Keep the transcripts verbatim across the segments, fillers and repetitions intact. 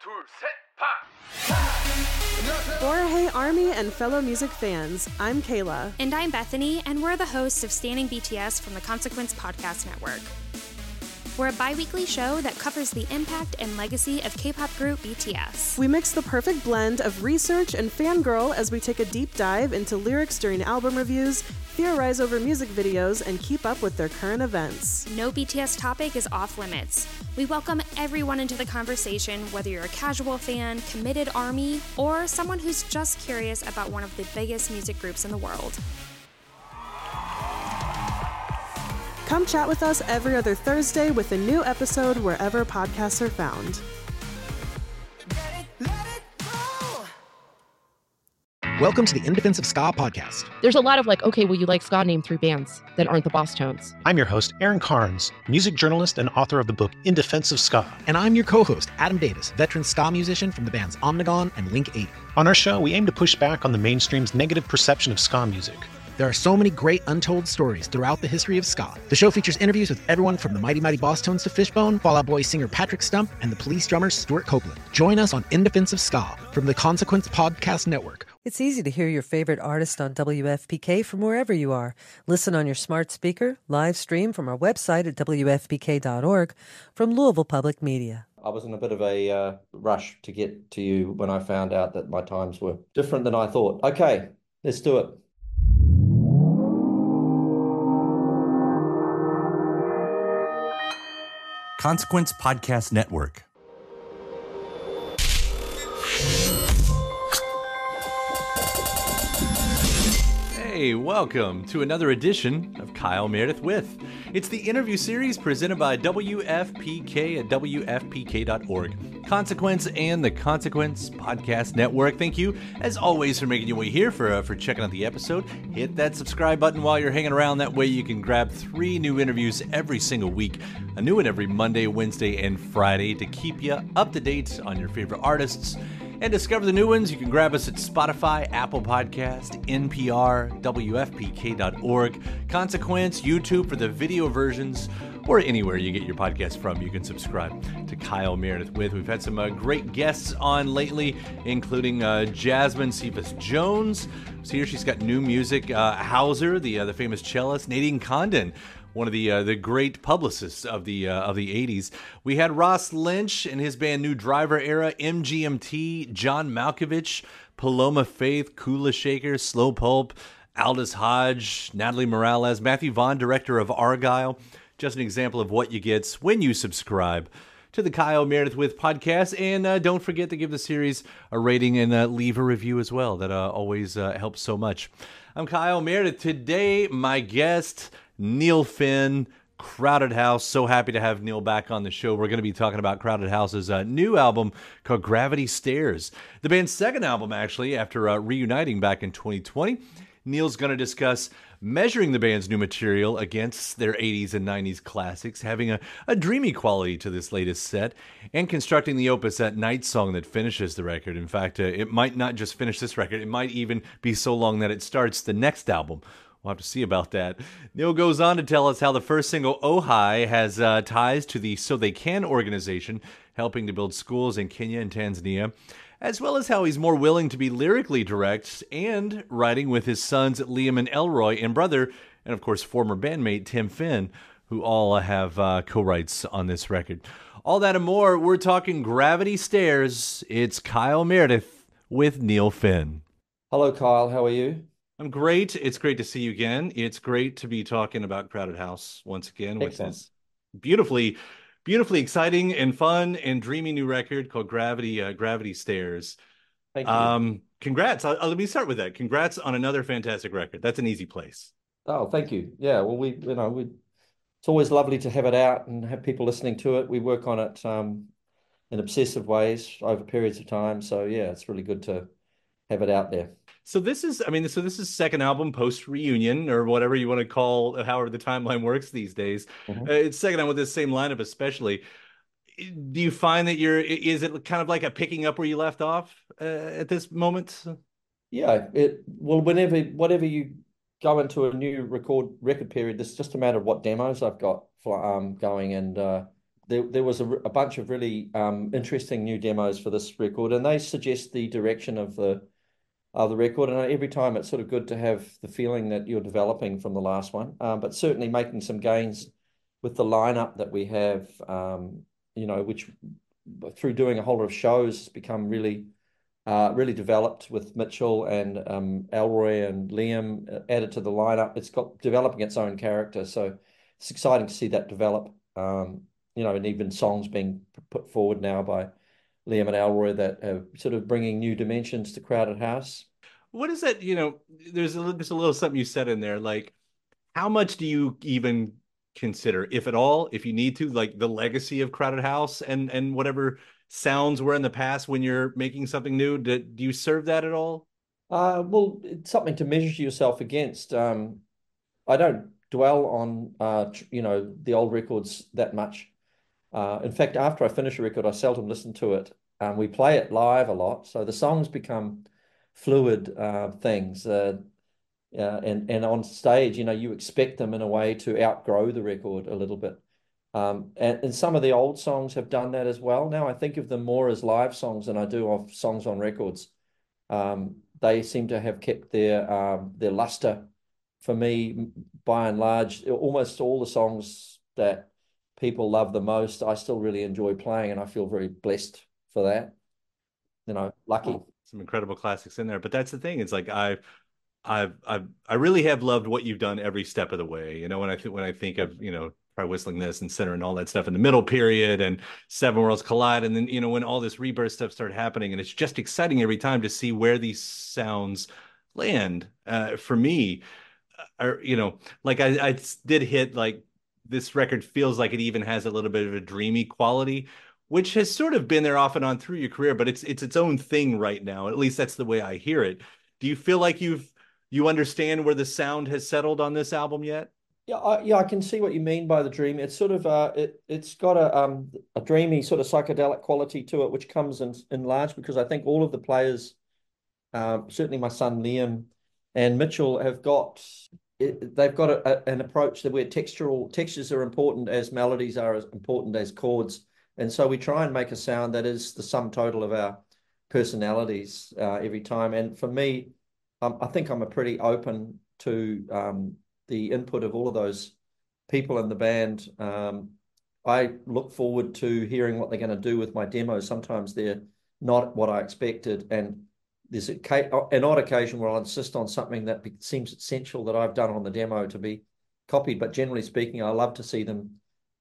둘, 셋, 파! For Hey Army and fellow music fans, I'm Kayla. And I'm Bethany, and we're the hosts of Standing B T S from the Consequence Podcast Network. We're a bi-weekly show that covers the impact and legacy of K-pop group B T S. We mix the perfect blend of research and fangirl as we take a deep dive into lyrics during album reviews, theorize over music videos, and keep up with their current events. No B T S topic is off limits. We welcome everyone into the conversation, whether you're a casual fan, committed ARMY, or someone who's just curious about one of the biggest music groups in the world. Come chat with us every other Thursday with a new episode wherever podcasts are found. Welcome to the In Defense of Ska podcast. There's a lot of like, okay, well, you like ska, name three bands that aren't the Boss Tones. I'm your host, Aaron Carnes, music journalist and author of the book In Defense of Ska. And I'm your co-host, Adam Davis, veteran ska musician from the bands Omnigone and Link eighty. On our show, we aim to push back on the mainstream's negative perception of ska music. There are so many great untold stories throughout the history of ska. The show features interviews with everyone from the Mighty Mighty Boss Tones to Fishbone, Fall Out Boy singer Patrick Stump, and the Police drummer Stuart Copeland. Join us on In Defense of Ska from the Consequence Podcast Network. It's easy to hear your favorite artist on W F P K from wherever you are. Listen on your smart speaker, live stream from our website at W F P K dot org from Louisville Public Media. I was in a bit of a uh, rush to get to you when I found out that my times were different than I thought. Okay, let's do it. Consequence Podcast Network. Hey, welcome to another edition of Kyle Meredith With. It's the interview series presented by W F P K at W F P K dot org. Consequence and the Consequence Podcast Network. Thank you, as always, for making your way here, for uh, for checking out the episode. Hit that subscribe button while you're hanging around. That way you can grab three new interviews every single week. A new one every Monday, Wednesday, and Friday to keep you up to date on your favorite artists. And discover the new ones. You can grab us at Spotify, Apple Podcast, N P R, W F P K dot org, Consequence, YouTube for the video versions, or anywhere you get your podcast from. You can subscribe to Kyle Meredith With. We've had some uh, great guests on lately, including uh, Jasmine Cephas Jones. So here she's got new music. Uh, Hauser, the uh, the famous cellist. Nadine Condon, one of the uh, the great publicists of the uh, of the eighties. We had Ross Lynch and his band New Driver Era, M G M T, John Malkovich, Paloma Faith, Kula Shaker, Slow Pulp, Aldous Hodge, Natalie Morales, Matthew Vaughn, director of Argyle. Just an example of what you get when you subscribe to the Kyle Meredith With podcast. And uh, don't forget to give the series a rating and uh, leave a review as well. That uh, always uh, helps so much. I'm Kyle Meredith. Today, my guest, Neil Finn, Crowded House. So happy to have Neil back on the show. We're going to be talking about Crowded House's uh, new album called Gravity Stairs. The band's second album, actually, after uh, reuniting back in twenty twenty. Neil's going to discuss measuring the band's new material against their eighties and nineties classics, having a, a dreamy quality to this latest set, and constructing the opus at Night Song that finishes the record. In fact, uh, it might not just finish this record, it might even be so long that it starts the next album. We'll have to see about that. Neil goes on to tell us how the first single, Oh Hi, has uh, ties to the So They Can organization, helping to build schools in Kenya and Tanzania, as well as how he's more willing to be lyrically direct and writing with his sons Liam and Elroy and brother, and of course former bandmate Tim Finn, who all have uh, co-writes on this record. All that and more, we're talking Gravity Stairs. It's Kyle Meredith with Neil Finn. Hello, Kyle. How are you? I'm great. It's great to see you again. It's great to be talking about Crowded House once again with Excellent. this beautifully, beautifully exciting and fun and dreamy new record called Gravity uh, Gravity Stairs. Thank you. Um, congrats. I'll, I'll- let me start with that. Congrats on another fantastic record. That's an easy place. Oh, thank you. Yeah, well, we, you know, we, it's always lovely to have it out and have people listening to it. We work on it um, in obsessive ways over periods of time. So yeah, it's really good to have it out there. So this is, I mean, so this is second album post reunion or whatever you want to call, however the timeline works these days. Mhm. Uh, it's second album with this same lineup, especially. Do you find that you're, is it kind of like a picking up where you left off uh, at this moment? Yeah, it well, whenever whatever you go into a new record record period, it's just a matter of what demos I've got for, um going and uh there, there was a, a bunch of really um, interesting new demos for this record, and they suggest the direction of the of the record. And every time it's sort of good to have the feeling that you're developing from the last one, um, but certainly making some gains with the lineup that we have, um, you know, which through doing a whole lot of shows has become really, uh, really developed with Mitchell and um, Elroy and Liam added to the lineup. It's got developing its own character, so it's exciting to see that develop. Um, you know, and even songs being put forward now by Liam and Elroy that are sort of bringing new dimensions to Crowded House. What is that? You know, there's a, there's a little something you said in there, like how much do you even consider, if at all, if you need to, like the legacy of Crowded House and and whatever sounds were in the past when you're making something new? Do, do you serve that at all? Uh, well, it's something to measure yourself against. Um, I don't dwell on, uh, you know, the old records that much. Uh, in fact, after I finish a record, I seldom listen to it. Um, we play it live a lot, so the songs become fluid uh, things. Uh, uh, and and on stage, you know, you expect them in a way to outgrow the record a little bit. Um, and, and some of the old songs have done that as well. Now I think of them more as live songs than I do of songs on records. Um, they seem to have kept their um, their luster for me, by and large. Almost all the songs that people love the most, I still really enjoy playing, and I feel very blessed for that. You know, lucky. Some incredible classics in there, but that's the thing. It's like I've, I've, I've, I really have loved what you've done every step of the way. You know, when I think when I think of, you know, Try Whistling This and Center and all that stuff in the middle period and Seven Worlds Collide, and then you know when all this rebirth stuff started happening, and it's just exciting every time to see where these sounds land. Uh, for me, or you know, like I, I did hit like. This record feels like it even has a little bit of a dreamy quality, which has sort of been there off and on through your career, but it's it's its own thing right now. At least that's the way I hear it. Do you feel like you've you understand where the sound has settled on this album yet? Yeah, I, yeah, I can see what you mean by the dream. It's sort of uh, it it's got a um a dreamy sort of psychedelic quality to it, which comes in in large because I think all of the players, um, certainly my son Liam and Mitchell, have got. It, they've got a, a, an approach that where textural textures are important as melodies are as important as chords, and so we try and make a sound that is the sum total of our personalities uh, every time. And for me, um, I think I'm a pretty open to um, the input of all of those people in the band. Um, I look forward to hearing what they're going to do with my demos. Sometimes they're not what I expected, and there's a, an odd occasion where I'll insist on something that seems essential that I've done on the demo to be copied. But generally speaking, I love to see them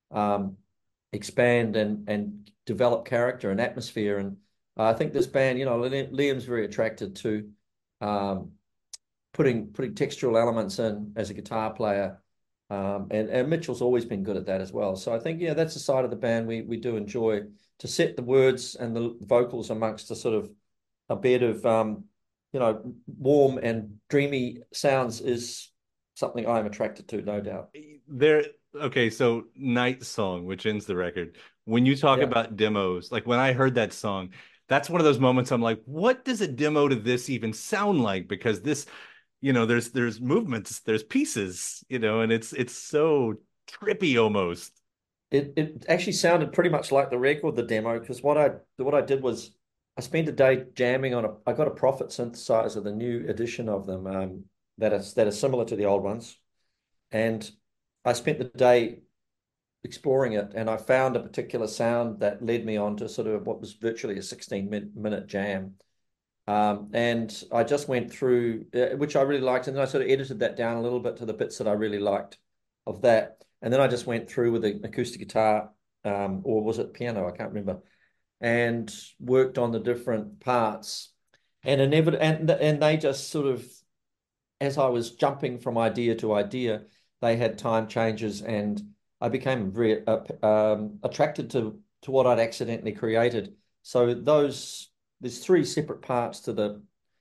um, expand and and develop character and atmosphere. And uh, I think this band, you know, Liam's very attracted to um, putting putting textural elements in as a guitar player. Um, and, and Mitchell's always been good at that as well. So I think, yeah, that's the side of the band we we do enjoy, to set the words and the vocals amongst the sort of a bed of, um, you know, warm and dreamy sounds is something I'm attracted to, no doubt. There, okay, so Night Song, which ends the record. When you talk Yeah. about demos, like when I heard that song, that's one of those moments I'm like, what does a demo to this even sound like? Because this, you know, there's there's movements, there's pieces, you know, and it's it's so trippy almost. It it actually sounded pretty much like the record, the demo, because what I what I did was I spent a day jamming on a. I got a Prophet synthesizer, the new edition of them, um, that is that is similar to the old ones, and I spent the day exploring it, and I found a particular sound that led me on to sort of what was virtually a sixteen minute jam, um, and I just went through, uh, which I really liked, and then I sort of edited that down a little bit to the bits that I really liked of that, and then I just went through with the acoustic guitar, um, or was it piano? I can't remember. And worked on the different parts, and inevit- and and they just sort of, as I was jumping from idea to idea, they had time changes, and I became very uh, um, attracted to to what I'd accidentally created. So those there's three separate parts to the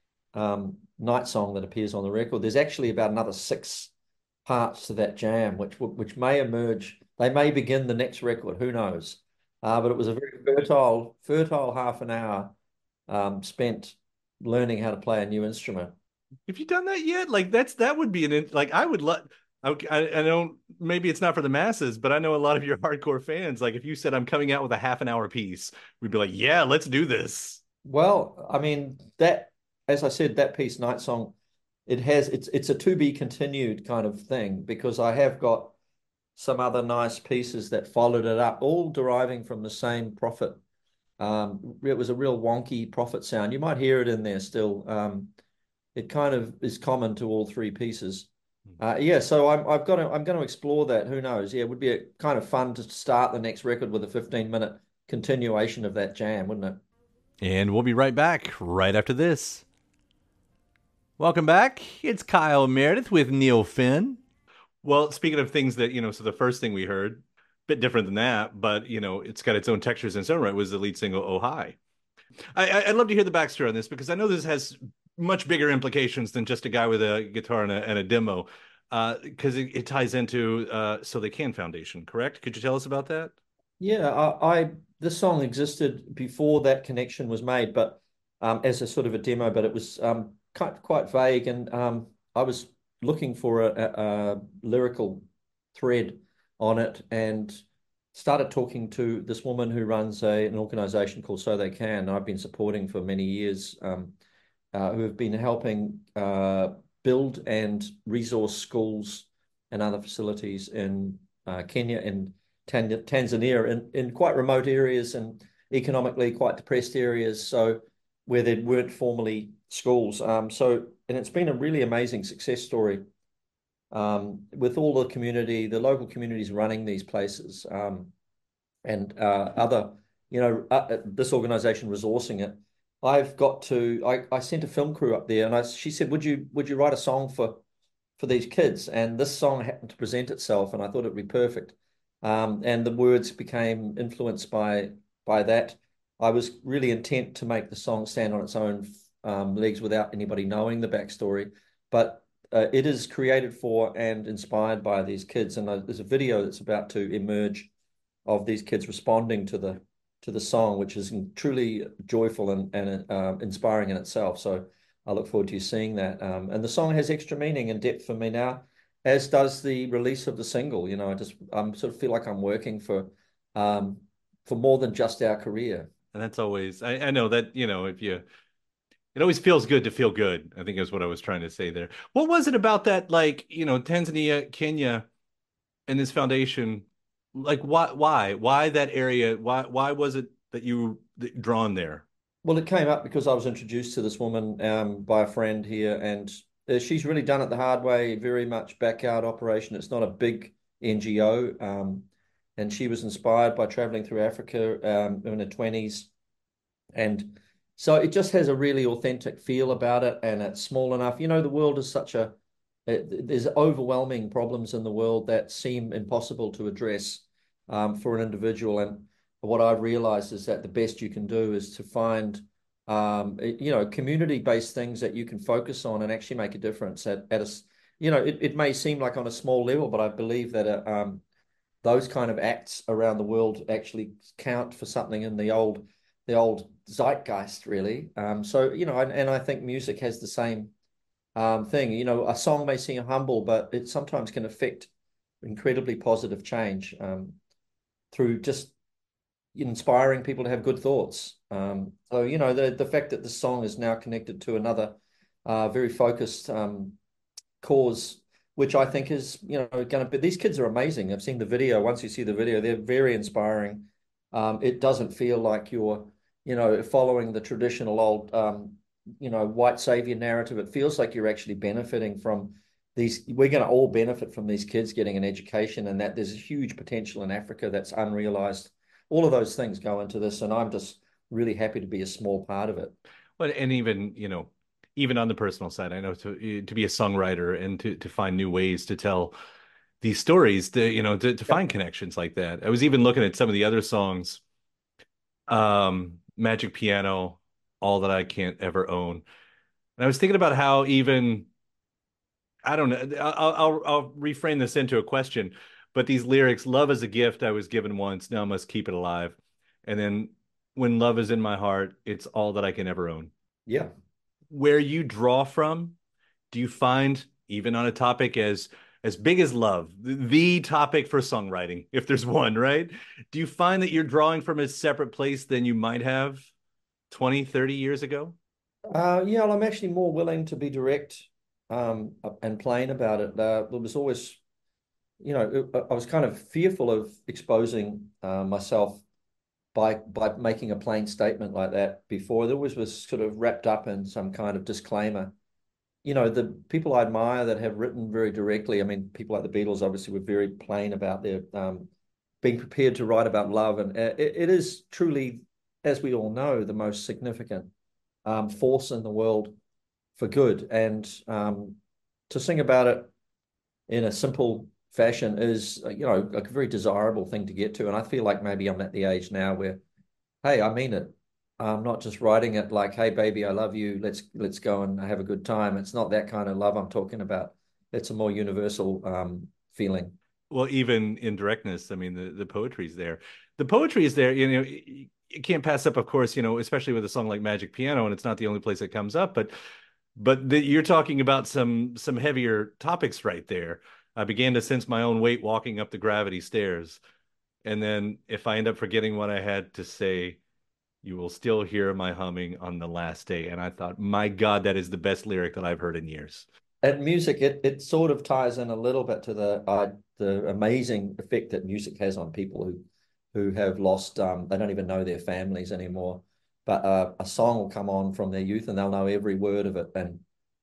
um, Night Song that appears on the record. There's actually about another six parts to that jam, which which may emerge. They may begin the next record. Who knows? Uh, but it was a very fertile, fertile half an hour um, spent learning how to play a new instrument. Have you done that yet? Like that's that would be an like I would love. I, I don't, maybe it's not for the masses, but I know a lot of your hardcore fans. Like if you said I'm coming out with a half an hour piece, we'd be like, yeah, let's do this. Well, I mean, that, as I said, that piece, Night Song, it has, it's it's a to be continued kind of thing, because I have got some other nice pieces that followed it up, all deriving from the same prophet. Um, it was a real wonky prophet sound. You might hear it in there still. Um, it kind of is common to all three pieces. Uh, yeah, so I'm I've got to I'm going to explore that. Who knows? Yeah, it would be a, kind of fun to start the next record with a fifteen minute continuation of that jam, wouldn't it? And we'll be right back right after this. Welcome back. It's Kyle Meredith with Neil Finn. Well, speaking of things that, you know, so the first thing we heard, bit different than that, but, you know, it's got its own textures and its own right, was the lead single, Oh Hi. I, I'd love to hear the backstory on this, because I know this has much bigger implications than just a guy with a guitar and a, and a demo, because uh, it, it ties into uh, So They Can Foundation, correct? Could you tell us about that? Yeah, I, I this song existed before that connection was made, but um, as a sort of a demo, but it was um, quite, quite vague, and um, I was looking for a, a, a lyrical thread on it, and started talking to this woman who runs a, an organization called So They Can, I've been supporting for many years, um, uh, who have been helping uh, build and resource schools and other facilities in uh, Kenya and Tan Tanzania, in, in quite remote areas and economically quite depressed areas, so where there weren't formally schools. Um, so, and it's been a really amazing success story. Um, with all the community, the local communities running these places, um, and uh, other, you know, uh, this organization resourcing it. I've got to, I, I sent a film crew up there, and I, she said, would you, would you write a song for, for these kids? And this song happened to present itself, and I thought it'd be perfect. Um, and the words became influenced by, by that. I was really intent to make the song stand on its own um, legs without anybody knowing the backstory, but Uh, it is created for and inspired by these kids, and uh, there's a video that's about to emerge of these kids responding to the to the song, which is truly joyful and and uh, inspiring in itself. So I look forward to you seeing that. Um, and the song has extra meaning and depth for me now, as does the release of the single. You know, I just I'm sort of feel like I'm working for um, for more than just our career. And that's always, I, I know that, you know, if you. It always feels good to feel good, I think is what I was trying to say there. What was it about that, like, you know, Tanzania, Kenya, and this foundation, like, why, why, why that area? Why, why was it that you were drawn there? Well, it came up because I was introduced to this woman um, by a friend here, and uh, she's really done it the hard way, very much backyard operation. It's not a big N G O, um, and she was inspired by traveling through Africa um, in her twenties, and so it just has a really authentic feel about it, and it's small enough. You know, the world is such a, it, there's overwhelming problems in the world that seem impossible to address um, for an individual. And what I've realized is that the best you can do is to find, um, you know, community-based things that you can focus on and actually make a difference at, at a, you know, it, it may seem like on a small level, but I believe that uh, um, those kind of acts around the world actually count for something in the old, the old zeitgeist, really. Um, so, you know, and, and I think music has the same um, thing. You know, a song may seem humble, but it sometimes can affect incredibly positive change um, through just inspiring people to have good thoughts. Um, so, you know, the, the fact that the song is now connected to another uh, very focused um, cause, which I think is, you know, going to be, these kids are amazing. I've seen the video. Once you see the video, they're very inspiring. Um, it doesn't feel like you're, you know, following the traditional old, um, you know, white savior narrative. It feels like you're actually benefiting from these. We're going to all benefit from these kids getting an education, and that there's a huge potential in Africa that's unrealized. All of those things go into this, and I'm just really happy to be a small part of it. Well, and even, you know, even on the personal side, I know to to be a songwriter and to to find new ways to tell these stories, to, you know, to, to find connections like that. I was even looking at some of the other songs, um, Magic Piano, All That I Can't Ever Own. And I was thinking about how even, I don't know, I'll, I'll, I'll reframe this into a question, but these lyrics, love is a gift I was given once, now I must keep it alive. And then when love is in my heart, it's all that I can ever own. Yeah. Where you draw from, do you find, even on a topic as as big as love, the topic for songwriting, if there's one, right? Do you find that you're drawing from a separate place than you might have twenty, thirty years ago? Uh, yeah, well, I'm actually more willing to be direct um, and plain about it. Uh, there was always, you know, I was kind of fearful of exposing uh, myself by by making a plain statement like that before. There always was sort of wrapped up in some kind of disclaimer. You know, the people I admire that have written very directly, I mean, people like the Beatles obviously were very plain about their um, being prepared to write about love. And it, it is truly, as we all know, the most significant um, force in the world for good. And um, to sing about it in a simple fashion is, you know, a very desirable thing to get to. And I feel like maybe I'm at the age now where, hey, I mean it. I'm not just writing it like, hey, baby, I love you. Let's let's go and have a good time. It's not that kind of love I'm talking about. It's a more universal um, feeling. Well, even in directness, I mean, the, the poetry's there. The poetry is there. You know, you can't pass up, of course, you know, especially with a song like Magic Piano, and it's not the only place it comes up, but but the, you're talking about some some heavier topics right there. I began to sense my own weight walking up the gravity stairs. And then if I end up forgetting what I had to say, you will still hear my humming on the last day. And I thought, my God, that is the best lyric that I've heard in years. And music, it it sort of ties in a little bit to the uh, the amazing effect that music has on people who who have lost, um, they don't even know their families anymore. But uh, a song will come on from their youth and they'll know every word of it. And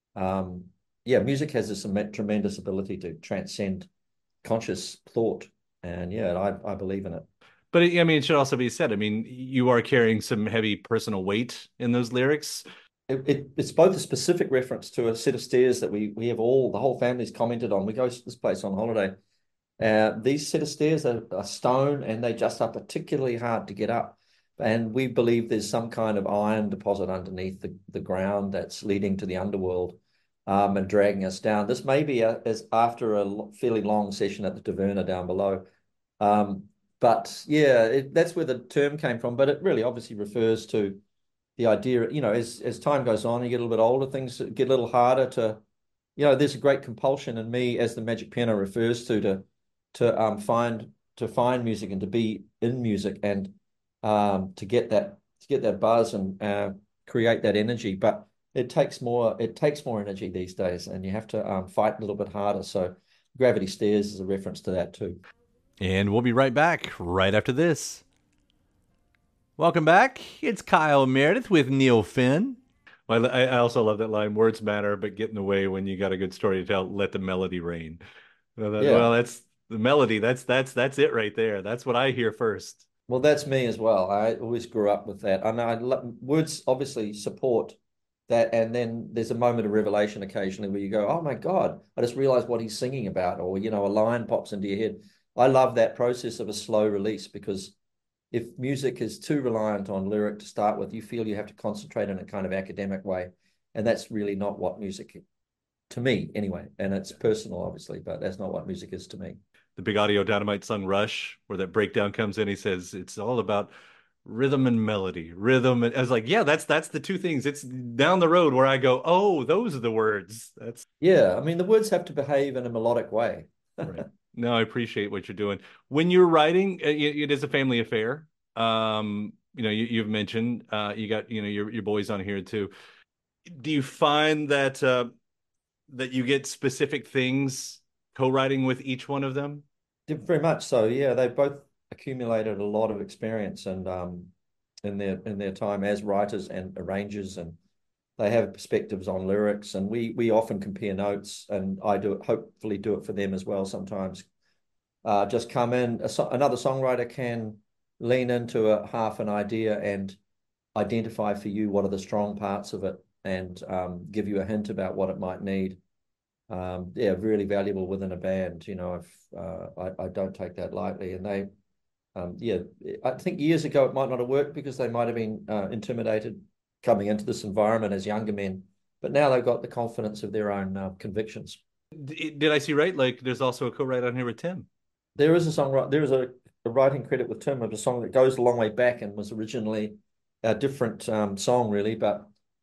um, yeah, music has this tremendous ability to transcend conscious thought. And yeah, I, I believe in it. But I mean, it should also be said, I mean, you are carrying some heavy personal weight in those lyrics. It, it, it's both a specific reference to a set of stairs that we we have all, the whole family's commented on. We go to this place on holiday. Uh, these set of stairs are, are stone and they just are particularly hard to get up. And we believe there's some kind of iron deposit underneath the, the ground that's leading to the underworld um, and dragging us down. This may be a, as after a fairly long session at the Taverna down below. Um, but yeah, it, that's where the term came from. But it really obviously refers to the idea, you know, as, as time goes on, you get a little bit older, things get a little harder to, you know, there's a great compulsion in me, as the Magic Piano refers to, to, to um, find, to find music and to be in music and um, to get that, to get that buzz and uh, create that energy. But it takes more, it takes more energy these days, and you have to um, fight a little bit harder. So Gravity Stairs is a reference to that too. And we'll be right back right after this. Welcome back. It's Kyle Meredith with Neil Finn. Well, I also love that line, words matter, but get in the way when you got a good story to tell, let the melody reign. Well, that, yeah. well that's the melody. That's, that's, that's it right there. That's what I hear first. Well, that's me as well. I always grew up with that. And I love, words obviously support that. And then there's a moment of revelation occasionally where you go, oh my God, I just realized what he's singing about. Or, you know, a line pops into your head. I love that process of a slow release, because if music is too reliant on lyric to start with, you feel you have to concentrate in a kind of academic way. And that's really not what music, to me anyway, and it's personal obviously, but that's not what music is to me. The big Audio Dynamite song Rush, where that breakdown comes in, he says, it's all about rhythm and melody, rhythm. And I was like, yeah, that's, that's the two things. It's down the road where I go, oh, those are the words. That's yeah. I mean, the words have to behave in a melodic way. Right. No, I appreciate what you're doing. When you're writing, it, it is a family affair. Um, you know, you, you've mentioned uh, you got, you know, your your boys on here too. Do you find that uh, that you get specific things co-writing with each one of them? Very much so. Yeah, they've both accumulated a lot of experience and um, in their in their time as writers and arrangers, and they have perspectives on lyrics, and we we often compare notes, and I do it, hopefully do it for them as well sometimes. Uh, just come in, a so another songwriter can lean into a half an idea and identify for you what are the strong parts of it, and um, give you a hint about what it might need. Um, yeah, really valuable within a band. You know, if uh, I, I don't take that lightly, and they, um, yeah, I think years ago it might not have worked because they might have been uh, intimidated coming into this environment as younger men, but now they've got the confidence of their own uh, convictions. Did I see right? Like, there's also a co-write on here with Tim. There is a song, there is a, a writing credit with Tim of a song that goes a long way back and was originally a different um, song, really, but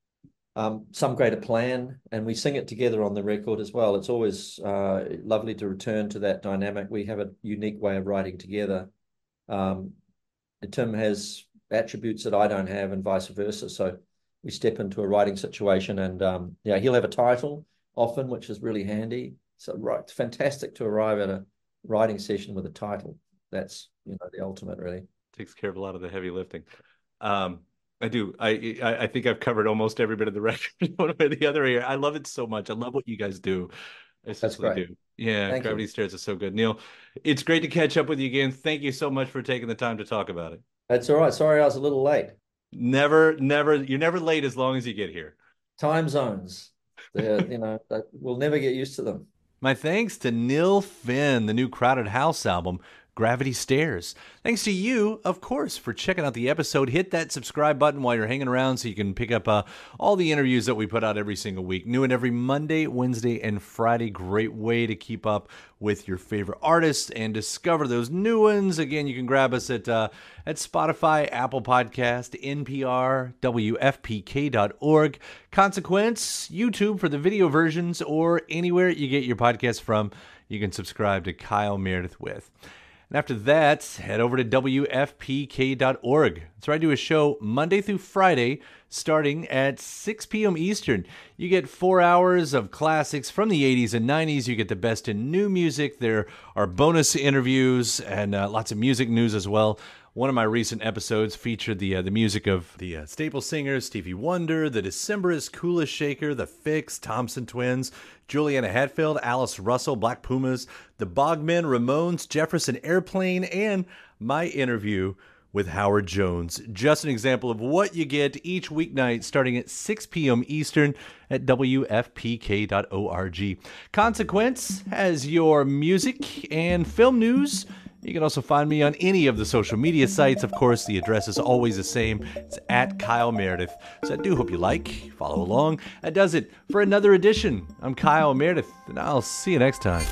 um, Some Greater Plan, and we sing it together on the record as well. It's always uh, lovely to return to that dynamic. We have a unique way of writing together. Um, Tim has attributes that I don't have, and vice versa. So we step into a writing situation, and um, yeah, he'll have a title often, which is really handy. So right, it's fantastic to arrive at a writing session with a title. That's, you know, the ultimate, really. Takes care of a lot of the heavy lifting. Um, I do. I, I I think I've covered almost every bit of the record one way or the other here. I love it so much. I love what you guys do. I That's great. do. Yeah, Thank Gravity you. Stairs is so good. Neil, it's great to catch up with you again. Thank you so much for taking the time to talk about it. That's all right. Sorry, I was a little late. Never, never, you're never late as long as you get here. Time zones, they're, you know, that we'll never get used to them. My thanks to Neil Finn, the new Crowded House album, Gravity Stairs. Thanks to you, of course, for checking out the episode. Hit that subscribe button while you're hanging around so you can pick up uh, all the interviews that we put out every single week. New and every Monday, Wednesday, and Friday. Great way to keep up with your favorite artists and discover those new ones. Again, you can grab us at uh, at Spotify, Apple Podcast, N P R, W F P K dot org, Consequence, YouTube for the video versions, or anywhere you get your podcast from. You can subscribe to Kyle Meredith With. And after that, head over to W F P K dot org. That's where I do a show Monday through Friday, starting at six p.m. Eastern. You get four hours of classics from the eighties and nineties. You get the best in new music. There are bonus interviews and uh, lots of music news as well. One of my recent episodes featured the uh, the music of the uh, Staple Singers, Stevie Wonder, the Decemberists, Coolest Shaker, the Fix, Thompson Twins, Juliana Hatfield, Alice Russell, Black Pumas, the Bogmen, Ramones, Jefferson Airplane, and my interview with Howard Jones. Just an example of what you get each weeknight starting at six p.m. Eastern at W F P K dot org. Consequence has your music and film news. You can also find me on any of the social media sites. Of course, the address is always the same. It's at Kyle Meredith. So I do hope you like, follow along. That does it for another edition. I'm Kyle Meredith, and I'll see you next time.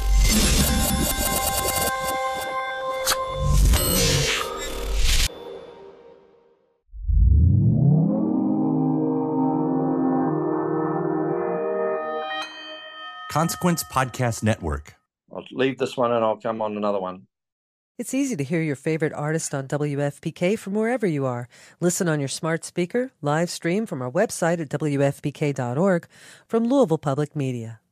Consequence Podcast Network. I'll leave this one and I'll come on another one. It's easy to hear your favorite artist on W F P K from wherever you are. Listen on your smart speaker, live stream from our website at W F P K dot org, from Louisville Public Media.